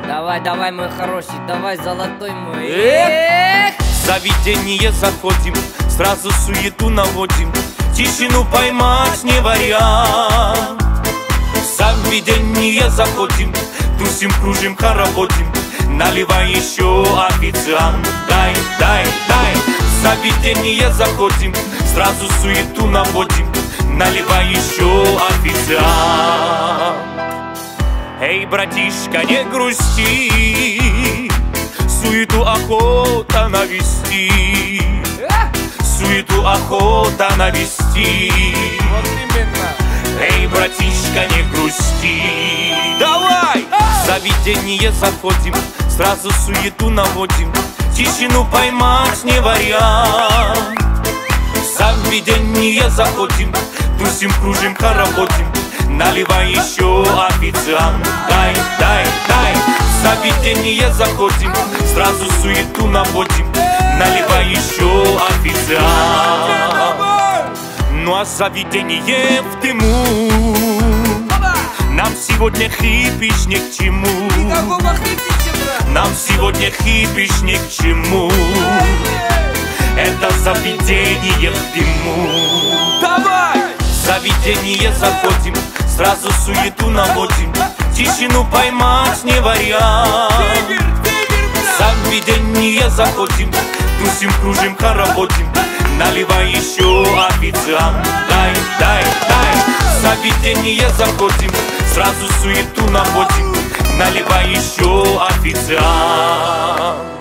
Давай, давай, мой хороший, давай, золотой мой. В заведение заходим, сразу суету наводим, тишину поймать не вариант. В заведение заходим, тусим, кружим, хороводим, наливай еще, официант. Дай, дай, дай. В заведение заходим, сразу суету наводим, наливай еще, официант. Эй, братишка, не грусти, суету охота навести, суету охота навести. Вот именно. Эй, братишка, не грусти. Давай! В заведение заходим, сразу суету наводим, тишину поймать не вариант. В заведение заходим, тусим, кружим, хороводим, наливай еще, официант. Дай, дай, дай. В заведение заходим, сразу суету наводим, наливай еще, официант. Ну а заведение в дыму, нам сегодня хипиш ни к чему. Нам сегодня хипиш ни к чему. Это заведение в дыму. Давай! В заведение заходим, сразу суету наводим, тишину поймать не вариант. В заведение заходим, тусим, кружим, хороводим, наливай еще, официант. Дай, дай, дай. В заведение заходим, сразу суету наводим, наливай еще, официант.